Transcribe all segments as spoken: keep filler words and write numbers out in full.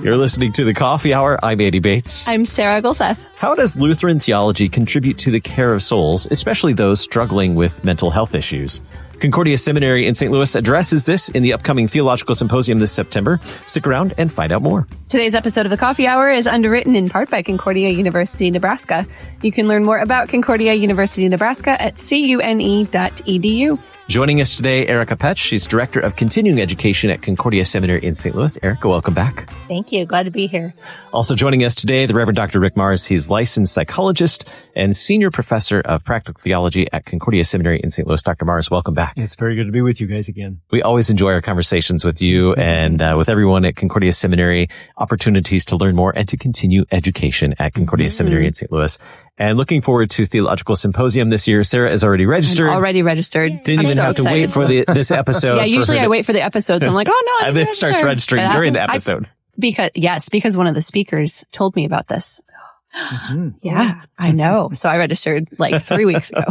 You're listening to The Coffee Hour. I'm Andy Bates. I'm Sarah Gulseth. How does Lutheran theology contribute to the care of souls, especially those struggling with mental health issues? Concordia Seminary in Saint Louis addresses this in the upcoming Theological Symposium this September. Stick around and find out more. Today's episode of The Coffee Hour is underwritten in part by Concordia University, Nebraska. You can learn more about Concordia University, Nebraska at C U N E dot E D U. Joining us today, Erica Petch. She's Director of Continuing Education at Concordia Seminary in Saint Louis. Erica, welcome back. Thank you. Glad to be here. Also joining us today, the Reverend Doctor Rick Mars. He's licensed psychologist and Senior Professor of Practical Theology at Concordia Seminary in Saint Louis. Doctor Mars, welcome back. It's very good to be with you guys again. We always enjoy our conversations with you and uh, with everyone at Concordia Seminary, opportunities to learn more and to continue education at Concordia mm-hmm. Seminary in Saint Louis. And looking forward to Theological Symposium this year. Sarah is already registered. I'm already registered. Didn't I'm even so have to excited. wait for the, this episode. Yeah, usually I wait for the episodes. I'm like, oh no, I and then it starts registering but during I, the episode. I, because yes, because one of the speakers told me about this. Mm-hmm. Yeah, I know. So I registered like three weeks ago.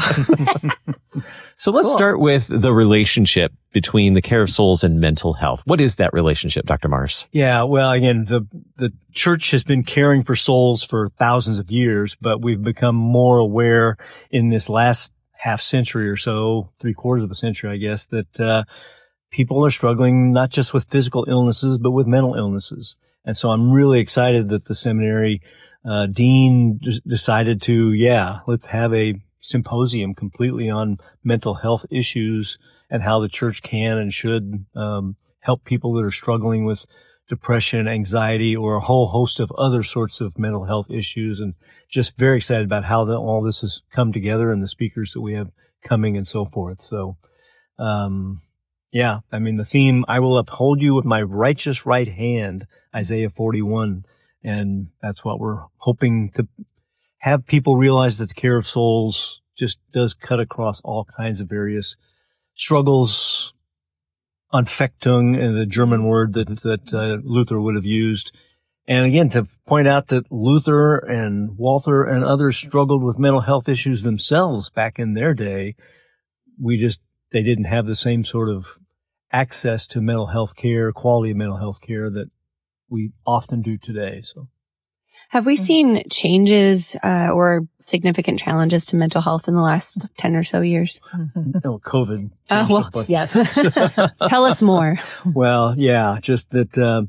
So let's cool. start with the relationship between the care of souls and mental health. What is that relationship, Doctor Mars? Yeah, well, again, the the church has been caring for souls for thousands of years, but we've become more aware in this last half century or so, three quarters of a century, I guess, that uh people are struggling not just with physical illnesses, but with mental illnesses. And so I'm really excited that the seminary uh dean d- decided to, yeah, let's have a symposium completely on mental health issues and how the church can and should um help people that are struggling with depression, anxiety, or a whole host of other sorts of mental health issues. And just very excited about how the, all this has come together and the speakers that we have coming and so forth. So, um, yeah, I mean, the theme, I will uphold you with my righteous right hand, Isaiah forty-one. And that's what we're hoping to have people realize, that the care of souls just does cut across all kinds of various struggles, Anfechtung, the German word that, that uh, Luther would have used. And again, to point out that Luther and Walther and others struggled with mental health issues themselves back in their day. We just, they didn't have the same sort of access to mental health care, quality of mental health care that we often do today. So, have we seen changes uh, or significant challenges to mental health in the last ten or so years? No, COVID. Uh, well, bunch. yes. Tell us more. Well, yeah, just that uh,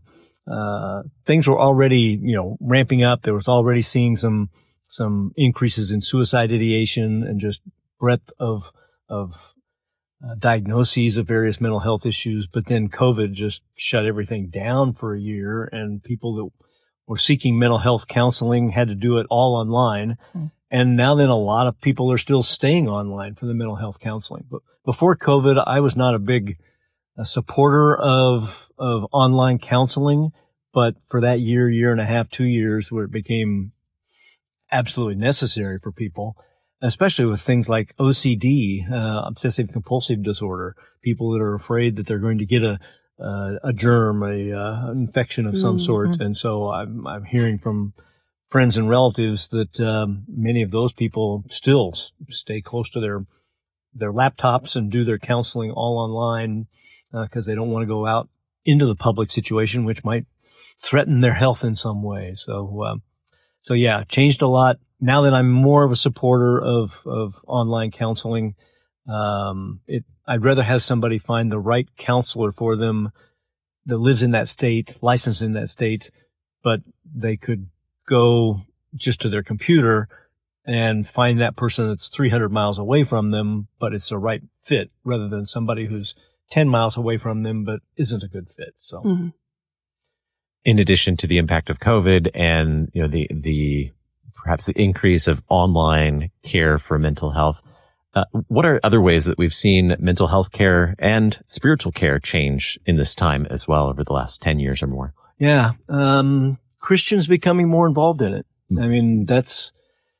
uh things were already, you know, ramping up. There was already seeing some some increases in suicide ideation and just breadth of of uh, diagnoses of various mental health issues. But then COVID just shut everything down for a year, and people that were seeking mental health counseling had to do it all online. Mm. And now then a lot of people are still staying online for the mental health counseling. But before COVID, I was not a big a supporter of, of online counseling. But for that year, year and a half, two years where it became absolutely necessary for people, especially with things like O C D, uh, obsessive compulsive disorder, people that are afraid that they're going to get a Uh, a germ, a uh, infection of some mm-hmm. sort. And so I'm, I'm hearing from friends and relatives that um, many of those people still s- stay close to their their laptops and do their counseling all online because uh, they don't want to go out into the public situation, which might threaten their health in some way. So, um, so yeah, changed a lot. Now that I'm more of a supporter of of online counseling, um, it I'd rather have somebody find the right counselor for them that lives in that state, licensed in that state, but they could go just to their computer and find that person that's three hundred miles away from them, but it's a right fit, rather than somebody who's ten miles away from them, but isn't a good fit. So, mm-hmm. in addition to the impact of COVID and, you know, the, the, perhaps the increase of online care for mental health, Uh, what are other ways that we've seen mental health care and spiritual care change in this time as well over the last ten years or more? Yeah. Um, Christians becoming more involved in it. I mean, that's,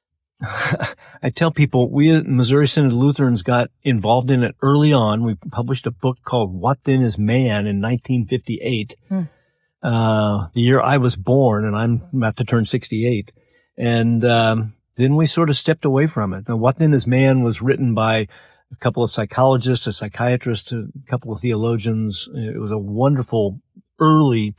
I tell people, we at Missouri Synod Lutherans got involved in it early on. We published a book called What Then Is Man in nineteen fifty-eight, hmm. uh, the year I was born, and I'm about to turn sixty-eight. And, um, then we sort of stepped away from it. Now, What Then Is Man was written by a couple of psychologists, a psychiatrist, a couple of theologians. It was a wonderful early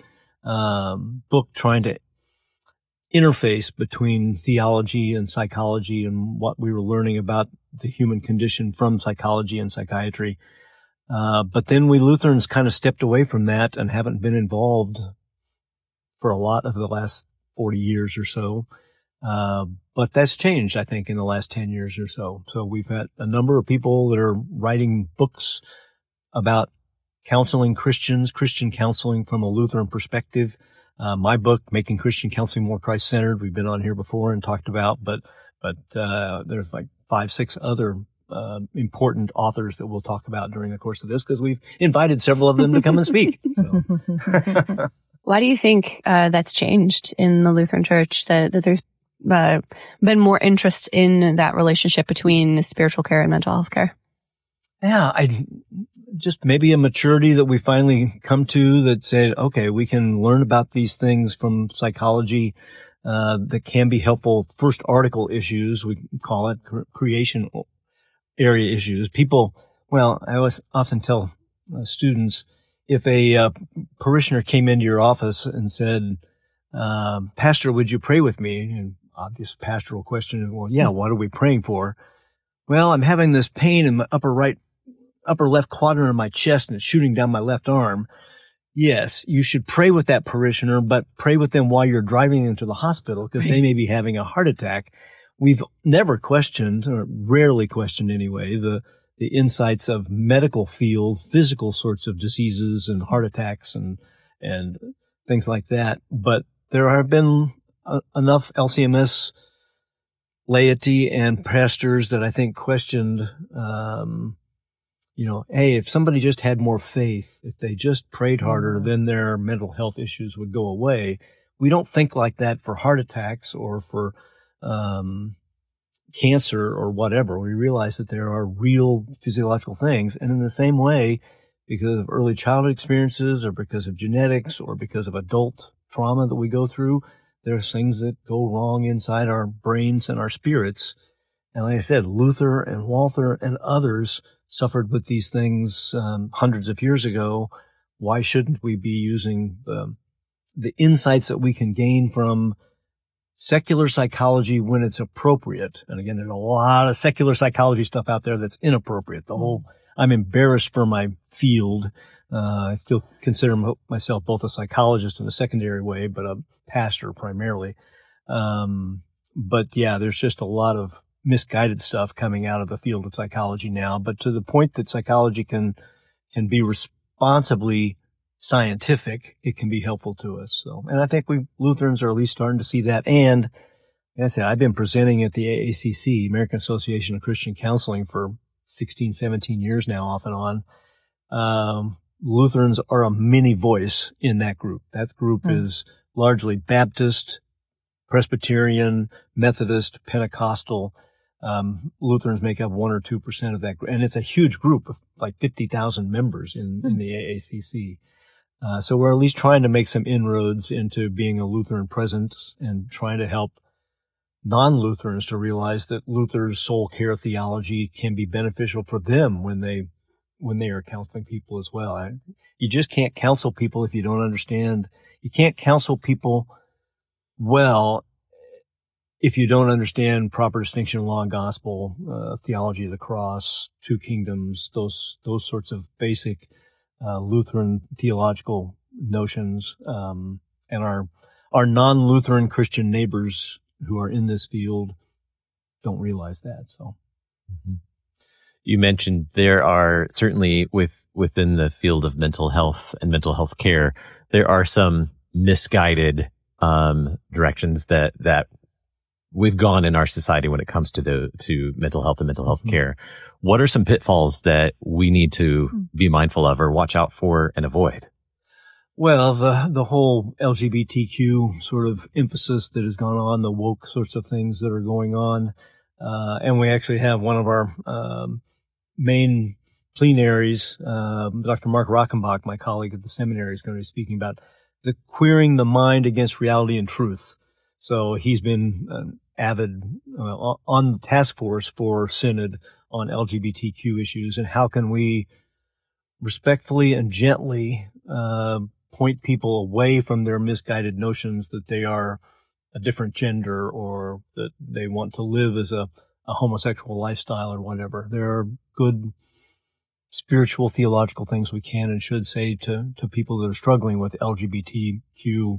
um, book trying to interface between theology and psychology and what we were learning about the human condition from psychology and psychiatry. Uh, but then we Lutherans kind of stepped away from that and haven't been involved for a lot of the last forty years or so. Uh, but that's changed, I think, in the last ten years or so. So we've had a number of people that are writing books about counseling Christians, Christian counseling from a Lutheran perspective. Uh, my book, Making Christian Counseling More Christ-Centered, we've been on here before and talked about, but, but, uh, there's like five, six other, uh, important authors that we'll talk about during the course of this because we've invited several of them to come and speak. So. Why do you think, uh, that's changed in the Lutheran Church, that, that there's, uh, been more interest in that relationship between spiritual care and mental health care? Yeah, I just maybe a maturity that we finally come to that said, okay, we can learn about these things from psychology uh, that can be helpful. First article issues, we call it cre- creation area issues. People, well, I always often tell uh, students, if a uh, parishioner came into your office and said, uh, Pastor, would you pray with me? And obvious pastoral question, well, yeah, what are we praying for? Well, I'm having this pain in my upper right upper left quadrant of my chest and it's shooting down my left arm. Yes, you should pray with that parishioner, but pray with them while you're driving them to the hospital because they may be having a heart attack. We've never questioned, or rarely questioned anyway, the, the insights of medical field, physical sorts of diseases and heart attacks and, and things like that. But there have been uh, enough L C M S laity and pastors that I think questioned, um, you know, hey, if somebody just had more faith, if they just prayed harder, mm-hmm. then their mental health issues would go away. We don't think like that for heart attacks or for um, cancer or whatever. We realize that there are real physiological things. And in the same way, because of early childhood experiences or because of genetics or because of adult trauma that we go through, there's things that go wrong inside our brains and our spirits. And like I said, Luther and Walther and others suffered with these things um, hundreds of years ago. Why shouldn't we be using the, the insights that we can gain from secular psychology when it's appropriate? And again, there's a lot of secular psychology stuff out there that's inappropriate. The whole, I'm embarrassed for my field. Uh, I still consider m- myself both a psychologist in a secondary way, but a pastor primarily. Um, but yeah, there's just a lot of misguided stuff coming out of the field of psychology now, but to the point that psychology can can be responsibly scientific, it can be helpful to us. So, and I think we Lutherans are at least starting to see that. And like I said, I've been presenting at the A A C C, American Association of Christian Counseling, for sixteen, seventeen years now, off and on. Um, Lutherans are a mini voice in that group. That group mm. is largely Baptist, Presbyterian, Methodist, Pentecostal. Um, Lutherans make up one or two percent of that group. And it's a huge group of like fifty thousand members in, in the A A C C. Uh, so we're at least trying to make some inroads into being a Lutheran presence and trying to help non-Lutherans to realize that Luther's soul care theology can be beneficial for them when they, when they are counseling people as well. I, you just can't counsel people if you don't understand. You can't counsel people well if you don't understand proper distinction of law and gospel, uh, theology of the cross, two kingdoms, those those sorts of basic uh, Lutheran theological notions. Um, and our our non-Lutheran Christian neighbors who are in this field don't realize that. So, mm-hmm. You mentioned there are certainly with within the field of mental health and mental health care, there are some misguided um, directions that that. we've gone in our society when it comes to the to mental health and mental health mm-hmm. care. What are some pitfalls that we need to be mindful of or watch out for and avoid? Well, the the whole L G B T Q sort of emphasis that has gone on, the woke sorts of things that are going on, uh, and we actually have one of our um, main plenaries, uh, Doctor Mark Rockenbach, my colleague at the seminary, is going to be speaking about the queering the mind against reality and truth. So he's been an avid uh, on the task force for Synod on L G B T Q issues and how can we respectfully and gently uh, point people away from their misguided notions that they are a different gender or that they want to live as a, a homosexual lifestyle or whatever. There are good spiritual, theological things we can and should say to, to people that are struggling with L G B T Q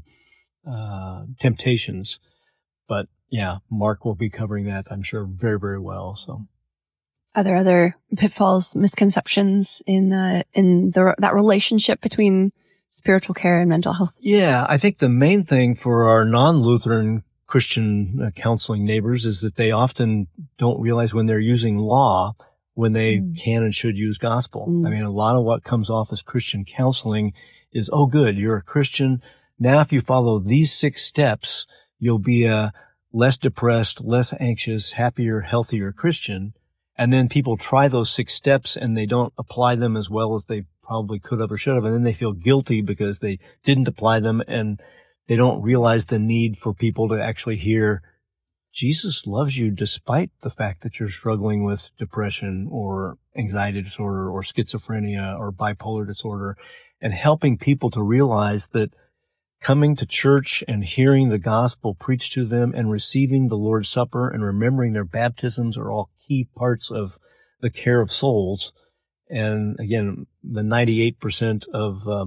uh, temptations. But yeah, Mark will be covering that, I'm sure, very, very well. So, are there other pitfalls, misconceptions in uh, in the, that relationship between spiritual care and mental health? Yeah, I think the main thing for our non-Lutheran Christian uh, counseling neighbors is that they often don't realize when they're using law when they mm. can and should use gospel. Mm. I mean, a lot of what comes off as Christian counseling is, oh, good, you're a Christian. Now, if you follow these six steps, you'll be a less depressed, less anxious, happier, healthier Christian. And then people try those six steps and they don't apply them as well as they probably could have or should have. And then they feel guilty because they didn't apply them, and they don't realize the need for people to actually hear Jesus loves you despite the fact that you're struggling with depression or anxiety disorder or schizophrenia or bipolar disorder, and helping people to realize that coming to church and hearing the gospel preached to them and receiving the Lord's Supper and remembering their baptisms are all key parts of the care of souls. And again, the ninety-eight percent of uh,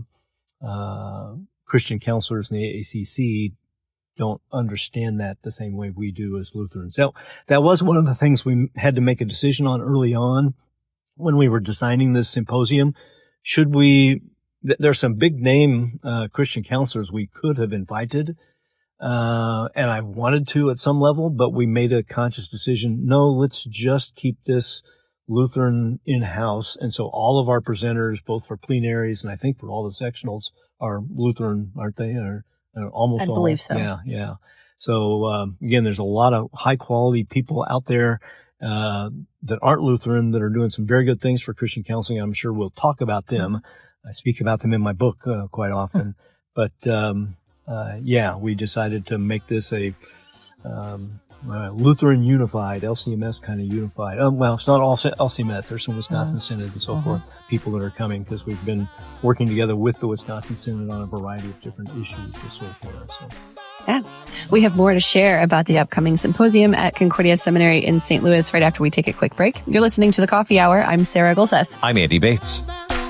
uh, Christian counselors in the A A C C don't understand that the same way we do as Lutherans. So that was one of the things we had to make a decision on early on when we were designing this symposium. Should we, th- there's some big name uh, Christian counselors we could have invited, uh, and I wanted to at some level, but we made a conscious decision, no, let's just keep this Lutheran in-house. And so all of our presenters, both for plenaries and I think for all the sectionals, are Lutheran, aren't they? Or Uh, almost I all. believe so. Yeah, yeah. So, um, again, there's a lot of high quality people out there, uh, that aren't Lutheran that are doing some very good things for Christian counseling. I'm sure we'll talk about them. I speak about them in my book, uh, quite often. But, um, uh, yeah, we decided to make this a, um, uh, Lutheran unified, L C M S kind of unified. Um, well, it's not all L C M S. There's some Wisconsin uh-huh. Synod and so uh-huh. forth, people that are coming because we've been working together with the Wisconsin Synod on a variety of different issues and so forth. So. Yeah. We have more to share about the upcoming symposium at Concordia Seminary in Saint Louis right after we take a quick break. You're listening to The Coffee Hour. I'm Sarah Gulseth. I'm Andy Bates.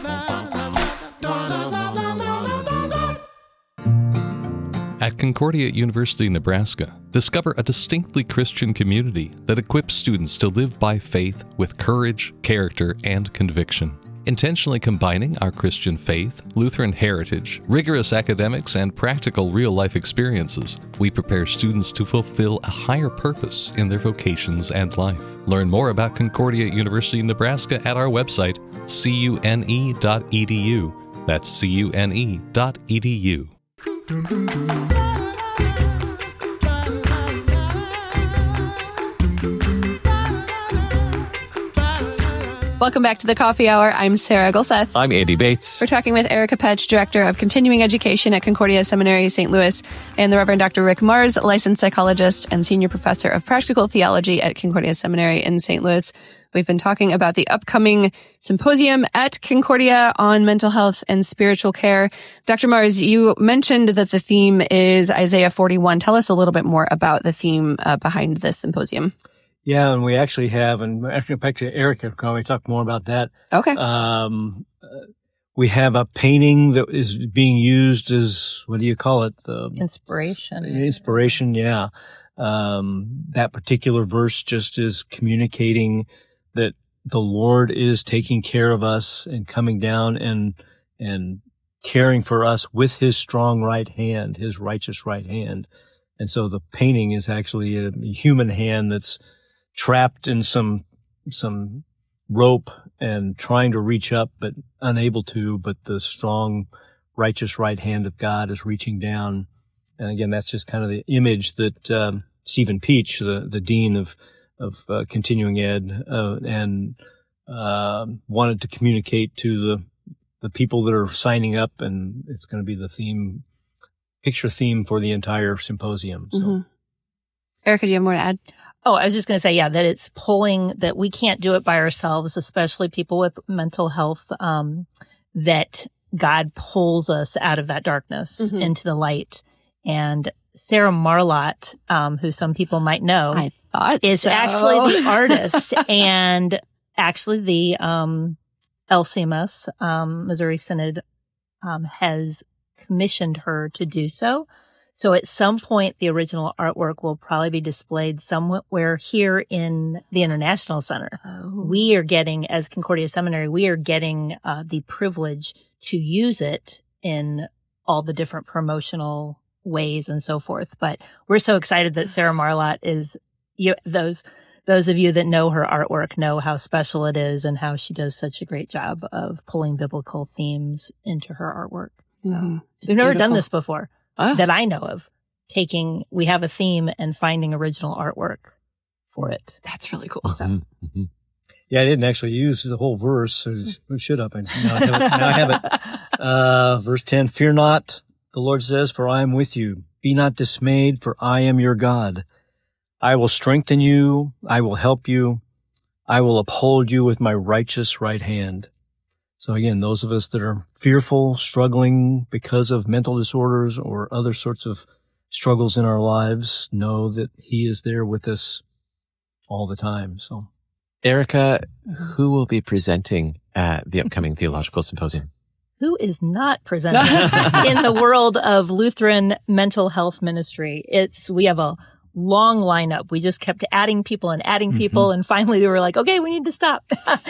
At Concordia University, Nebraska, discover a distinctly Christian community that equips students to live by faith with courage, character, and conviction. Intentionally combining our Christian faith, Lutheran heritage, rigorous academics, and practical real-life experiences, we prepare students to fulfill a higher purpose in their vocations and life. Learn more about Concordia University, Nebraska at our website, C U N E dot E D U. That's C U N E dot E D U. Welcome back to The Coffee Hour. I'm Sarah Gulseth. I'm Andy Bates. We're talking with Erica Petch, Director of Continuing Education at Concordia Seminary, Saint Louis, and the Reverend Doctor Rick Marrs, licensed psychologist and Senior Professor of Practical Theology at Concordia Seminary in Saint Louis. We've been talking about the upcoming symposium at Concordia on mental health and spiritual care. Doctor Marrs, you mentioned that the theme is Isaiah forty-one. Tell us a little bit more about the theme uh, behind this symposium. Yeah, and we actually have, and actually Erica can probably talk more about that. Okay. Um, uh, we have a painting that is being used as, what do you call it? Um, inspiration. Inspiration, yeah. Um, that particular verse just is communicating that the Lord is taking care of us and coming down and, and caring for us with his strong right hand, his righteous right hand. And so the painting is actually a human hand that's trapped in some, some rope and trying to reach up, but unable to, but the strong, righteous right hand of God is reaching down. And again, that's just kind of the image that, um, Stephen Peach, the, the dean of, of, uh, continuing ed, uh, and, uh, wanted to communicate to the, the people that are signing up, and it's going to be the theme, picture theme for the entire symposium. So. Mm-hmm. Erica, do you have more to add? Oh, I was just going to say, yeah, that it's pulling, that we can't do it by ourselves, especially people with mental health, um, that God pulls us out of that darkness Mhm. into the light. And Sarah Marlott, um, who some people might know, I thought is so. actually the artist and actually the um, L C M S, um, Missouri Synod, um, has commissioned her to do so. So at some point, the original artwork will probably be displayed somewhere here in the International Center. Oh. We are getting, as Concordia Seminary, we are getting uh, the privilege to use it in all the different promotional ways and so forth. But we're so excited that Sarah Marlott is, you, those those of you that know her artwork know how special it is and how she does such a great job of pulling biblical themes into her artwork. So Mhm. It's we've never done beautiful. this before Oh. that I know of. Taking, we have a theme and finding original artwork for it. That's really cool. Mhm, mhm. Yeah, I didn't actually use the whole verse. So we should have. And now I have it. Now I have it. Uh, verse ten, fear not, the Lord says, for I am with you. Be not dismayed, for I am your God. I will strengthen you. I will help you. I will uphold you with my righteous right hand. So again, those of us that are fearful, struggling because of mental disorders or other sorts of struggles in our lives, know that He is there with us all the time. So, Erica, who will be presenting at the upcoming Theological Symposium? Who is not presenting in the world of Lutheran mental health ministry? It's, we have a long lineup. We just kept adding people and adding people. And finally we were like, okay, we need to stop.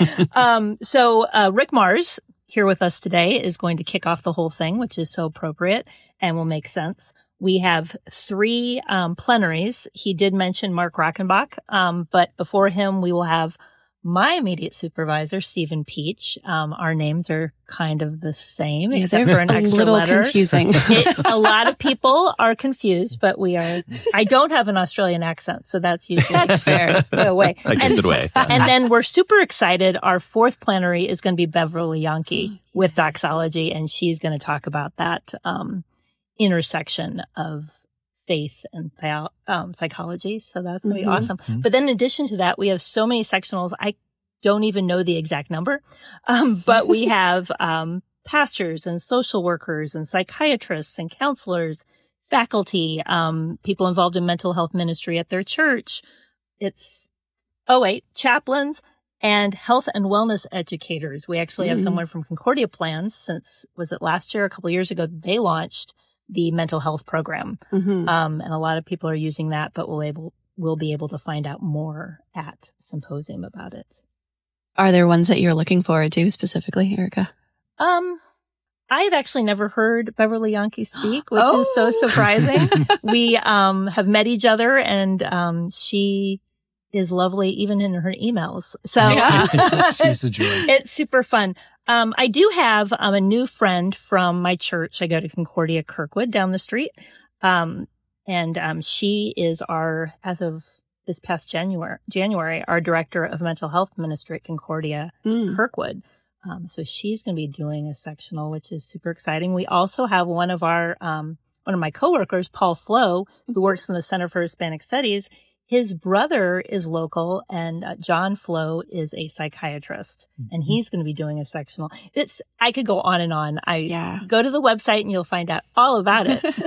um, so, uh, Rick Mars here with us today is going to kick off the whole thing, which is so appropriate and will make sense. We have three, um, plenaries. He did mention Mark Rockenbach. Um, but before him, we will have my immediate supervisor, Stephen Peach. Um, our names are kind of the same, Yeah, except they're for an a extra little letter. confusing. It, a lot of people are confused, but we are, I don't have an Australian accent, so that's usually That's fair. the way. That gives And- it away. And then we're super excited. Our fourth plenary is going to be Beverly Yankee with doxology, and she's going to talk about that um, intersection of faith and bio, um, psychology. So that's going to be Mhm. awesome. But then in addition to that, we have so many sectionals. I don't even know the exact number, um, but we have um, pastors and social workers and psychiatrists and counselors, faculty, um, people involved in mental health ministry at their church. It's, oh wait, chaplains and health and wellness educators. We actually have Mm. someone from Concordia Plans since, was it last year, a couple of years ago, they launched the mental health program. Mhm. Um, and a lot of people are using that, but we'll able, we'll be able to find out more at Symposium about it. Are there ones that you're looking forward to specifically, Erica? Um, I've actually never heard Beverly Yankee speak, which Oh. is so surprising. We, um, have met each other and, um, she is lovely even in her emails. So Yeah. she's the joy. it's super fun. Um, I do have um, a new friend from my church. I go to Concordia Kirkwood down the street. Um, and um, she is our, as of this past January, January, our director of mental health ministry at Concordia Mm. Kirkwood. Um, so she's going to be doing a sectional, which is super exciting. We also have one of our, um, one of my coworkers, Paul Flo, who works in the Center for Hispanic Studies. His brother is local, and uh, John Flo is a psychiatrist, and he's going to be doing a sectional. It's, I could go on and on. I Yeah. go to the website and you'll find out all about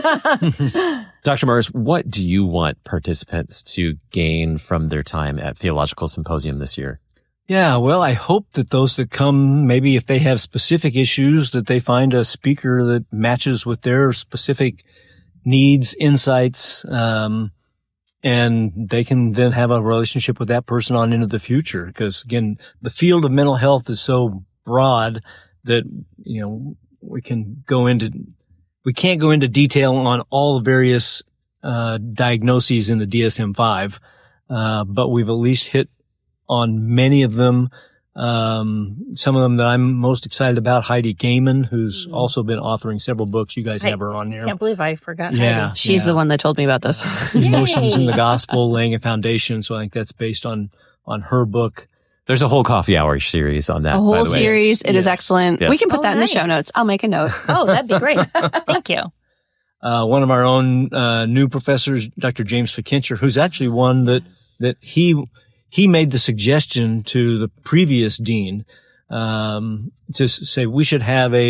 it. Doctor Mars, what do you want participants to gain from their time at Theological Symposium this year? Yeah, well, I hope that those that come, maybe if they have specific issues, that they find a speaker that matches with their specific needs, insights, um, and they can then have a relationship with that person on into the future. Because again, the field of mental health is so broad that, you know, we can go into, we can't go into detail on all the various, uh, diagnoses in the D S M five. Uh, but we've at least hit on many of them. Um, some of them that I'm most excited about, Heidi Gaiman, who's Mm. also been authoring several books. You guys I have her on there. Can't believe I forgot. Yeah. Heidi. She's the one that told me about this. Emotions in the Yay. Gospel, Laying a Foundation. So I think that's based on, on her book. There's a whole coffee hour series on that. A by whole the way. series. It is Yes. excellent. Yes. We can put Oh, that in the show nice. notes. I'll make a note. Oh, that'd be great. Thank you. Uh, one of our own, uh, new professors, Doctor James Fikincher, who's actually one that, that he, he made the suggestion to the previous dean, um, to s- say we should have a,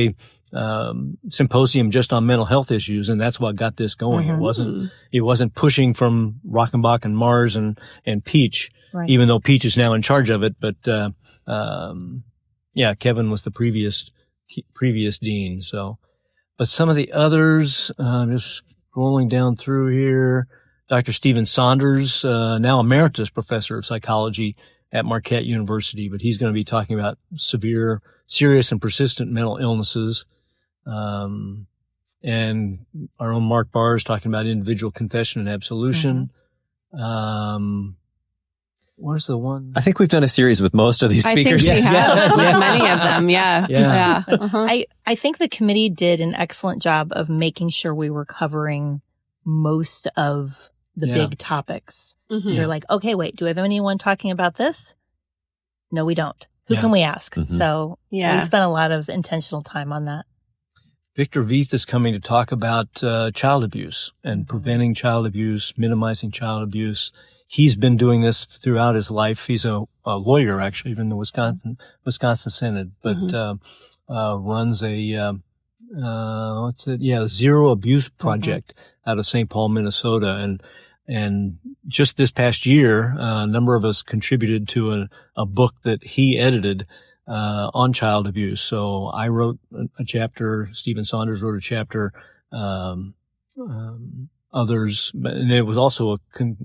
um, symposium just on mental health issues, and that's what got this going. Mm-hmm. It wasn't it wasn't pushing from Rockenbach and Mars and and Peach, Right. even though Peach is now in charge of it. But uh, um, yeah, Kevin was the previous previous dean. So, but some of the others, uh, just scrolling down through here, Doctor Stephen Saunders, uh, now emeritus professor of psychology at Marquette University, but he's going to be talking about severe, serious, and persistent mental illnesses. Um, and our own Mark Barr is talking about individual confession and absolution. Mm-hmm. Um, where's the one? I think we've done a series with most of these I think speakers. we Yeah, have yeah, with yeah. many of them. Yeah. Yeah. Yeah. Uh-huh. I, I think the committee did an excellent job of making sure we were covering most of the Yeah. big topics. Mhm. You're like, okay, wait, do we have anyone talking about this? No, we don't. Who Yeah. can we ask? Mhm. So Yeah. we spent a lot of intentional time on that. Victor Veith is coming to talk about uh, child abuse and preventing child abuse, minimizing child abuse. He's been doing this throughout his life. He's a, a lawyer, actually, even in the Wisconsin Wisconsin Synod, but Mhm. uh, uh, runs a um, uh, what's it? Yeah, Zero Abuse Project out of Saint Paul, Minnesota, and and just this past year, uh, a number of us contributed to a, a book that he edited uh, on child abuse. So I wrote a, a chapter. Stephen Saunders wrote a chapter. Um, um, others, but- and it was also a con,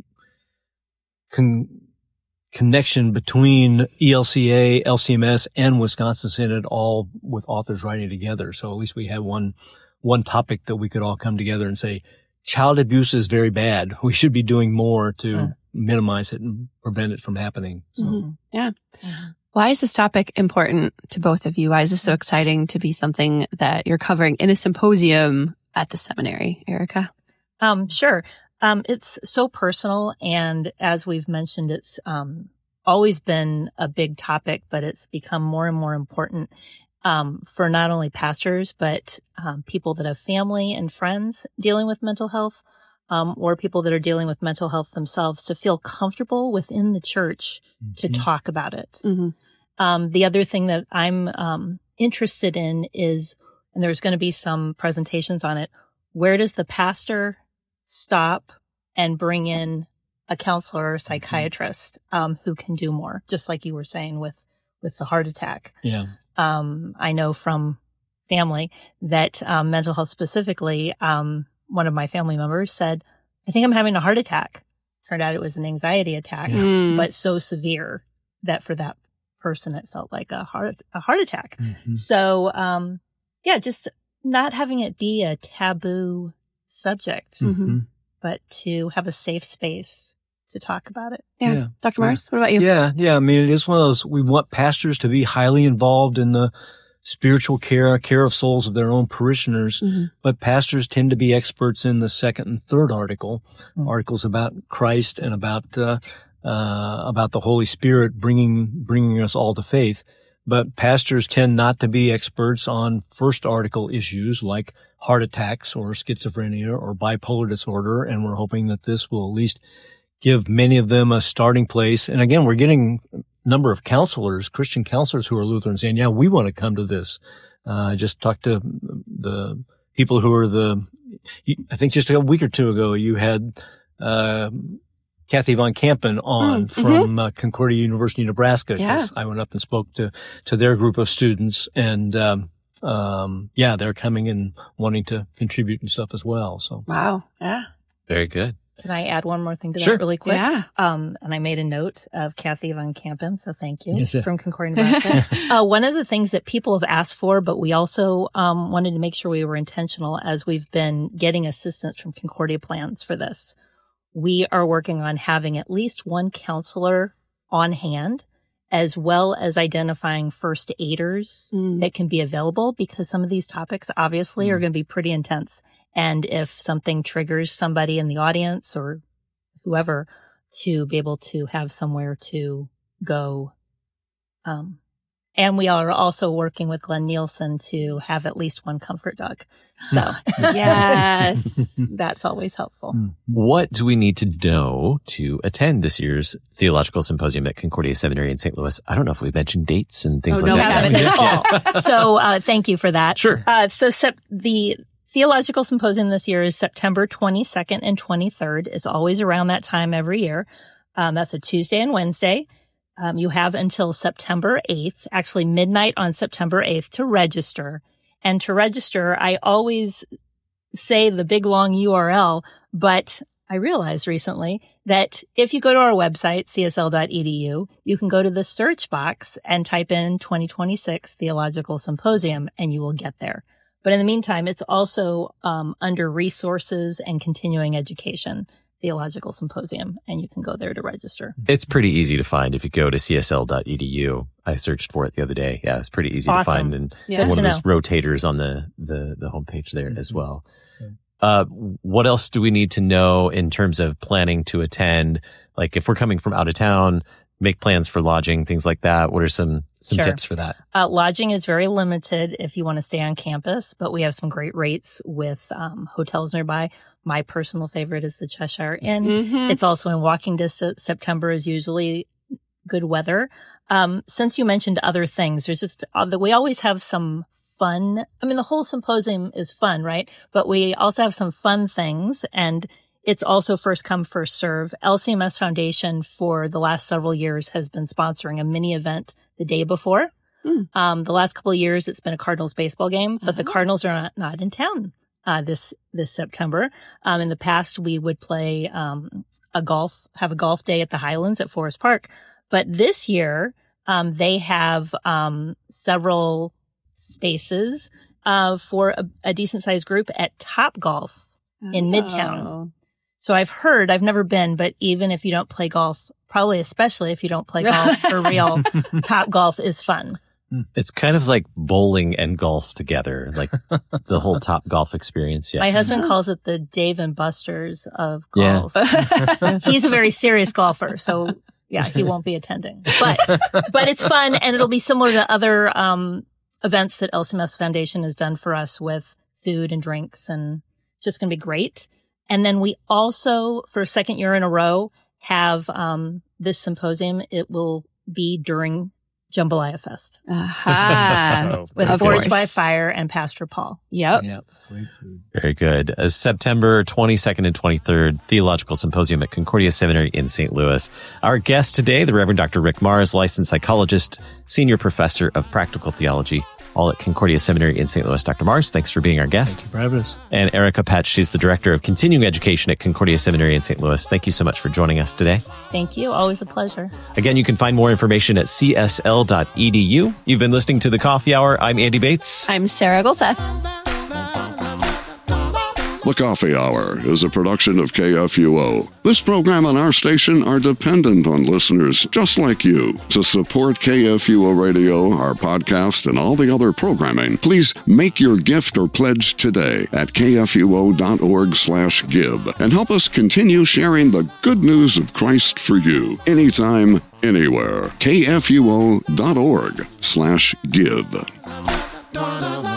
con, connection between E L C A, L C M S, and Wisconsin Synod, all with authors writing together. So at least we had one one topic that we could all come together and say, child abuse is very bad. We should be doing more to Mm. minimize it and prevent it from happening. So. Mhm. Yeah. Mhm. Why is this topic important to both of you? Why is this so exciting to be something that you're covering in a symposium at the seminary, Erica? Um, sure. Um, it's so personal. And as we've mentioned, it's, um, always been a big topic, but it's become more and more important, um, for not only pastors, but, um, people that have family and friends dealing with mental health, um, or people that are dealing with mental health themselves to feel comfortable within the church to Mhm. talk about it. Mm-hmm. Um, the other thing that I'm, um, interested in is, and there's going to be some presentations on it, where does the pastor stop and bring in a counselor or psychiatrist, um, who can do more, just like you were saying with, with the heart attack. Yeah. Um, I know from family that, um, mental health specifically, um, one of my family members said, I think I'm having a heart attack. Turned out it was an anxiety attack, Yeah. Mm. but so severe that for that person, it felt like a heart, a heart attack. Mhm. So, um, yeah, just not having it be a taboo subject, Mhm. but to have a safe space to talk about it. Yeah. Yeah. Doctor Mars, what about you? Yeah, yeah. I mean, it is one of those, we want pastors to be highly involved in the spiritual care, care of souls of their own parishioners, Mhm. but pastors tend to be experts in the second and third article, Mm. articles about Christ and about, uh, uh, about the Holy Spirit bringing, bringing us all to faith. But pastors tend not to be experts on first article issues like heart attacks or schizophrenia or bipolar disorder. And we're hoping that this will at least give many of them a starting place. And again, we're getting a number of counselors, Christian counselors who are Lutheran saying, yeah, we want to come to this. Uh, I just talked to the people who are the, I think just a week or two ago, you had, uh, Kathy Von Kampen on Mm, from uh, Concordia University, Nebraska. Yeah. 'Cause I went up and spoke to, to their group of students and, um, um, yeah, they're coming and wanting to contribute and stuff as well. So. Wow. Yeah. Very good. Can I add one more thing to Sure. that really quick? Yeah. Um, and I made a note of Kathy Von Kampen, so thank you, Yes, sir. from Concordia, Nebraska. uh, one of the things that people have asked for, but we also um, wanted to make sure we were intentional as we've been getting assistance from Concordia Plans for this. We are working on having at least one counselor on hand, as well as identifying first aiders Mm. that can be available, because some of these topics obviously are going to be pretty intense. And if something triggers somebody in the audience or whoever, to be able to have somewhere to go, um, And we are also working with Glenn Nielsen to have at least one comfort dog. So Yes. that's always helpful. What do we need to know to attend this year's Theological Symposium at Concordia Seminary in Saint Louis? I don't know if we mentioned dates and things Oh, like no, that. we Haven't haven't. at all. So uh, thank you for that. Sure. Uh, so sep- the Theological Symposium this year is September twenty-second and twenty-third. It's always around that time every year. Um, that's a Tuesday and Wednesday. Um, you have until September eighth, actually midnight on September eighth, to register. And to register, I always say the big long U R L, but I realized recently that if you go to our website, c s l dot e d u, you can go to the search box and type in twenty twenty-six Theological Symposium, and you will get there. But in the meantime, it's also um, under resources and continuing education, Theological Symposium, and you can go there to register. It's pretty easy to find if you go to c s l dot e d u. I searched for it the other day. Yeah, it's pretty easy Awesome. to find, and Yeah. one Good of to those rotators on the the the homepage there as well. Uh, what else do we need to know in terms of planning to attend? Like if we're coming from out of town, make plans for lodging, things like that. What are some some Sure. tips for that? Uh, lodging is very limited if you want to stay on campus, but we have some great rates with um, hotels nearby. My personal favorite is the Cheshire Inn. Mhm. It's also in walking distance. September is usually good weather. Um, since you mentioned other things, there's just, uh, we always have some fun. I mean, the whole symposium is fun, right? But we also have some fun things, and it's also first come, first serve. L C M S Foundation for the last several years has been sponsoring a mini event the day before. Mm. Um, the last couple of years, it's been a Cardinals baseball game, but the Uh-huh. Cardinals are not, not in town. Uh, this, this September. Um, in the past, we would play, um, a golf, have a golf day at the Highlands at Forest Park. But this year, um, they have, um, several spaces, uh, for a, a decent sized group at Top Golf in Midtown. Oh. So I've heard, I've never been, but even if you don't play golf, probably especially if you don't play golf for real, Top Golf is fun. It's kind of like bowling and golf together, like the whole Top Golf experience. Yes. My husband calls it the Dave and Buster's of Yeah. golf. He's a very serious golfer, so yeah, he won't be attending. But but it's fun, and it'll be similar to other um events that L C M S Foundation has done for us with food and drinks, and it's just going to be great. And then we also, for a second year in a row, have um this symposium. It will be during Jambalaya Fest Aha. with Of Forged by course. Fire and Pastor Paul. Yep. Yep. Great food. Very good. Uh, September twenty-second and twenty-third, Theological Symposium at Concordia Seminary in Saint Louis. Our guest today, the Reverend Doctor Rick Mars, licensed psychologist, senior professor of practical theology, all at Concordia Seminary in Saint Louis. Doctor Mars, thanks for being our guest. Thank you for having us. And Erica Patch, she's the director of continuing education at Concordia Seminary in Saint Louis. Thank you so much for joining us today. Thank you. Always a pleasure. Again, you can find more information at c s l dot e d u. You've been listening to The Coffee Hour. I'm Andy Bates. I'm Sarah Golseth. The Coffee Hour is a production of K F U O. This program and our station are dependent on listeners just like you. To support K F U O Radio, our podcast, and all the other programming, please make your gift or pledge today at k f u o dot org slash give and help us continue sharing the good news of Christ for you anytime, anywhere. k f u o dot org slash give.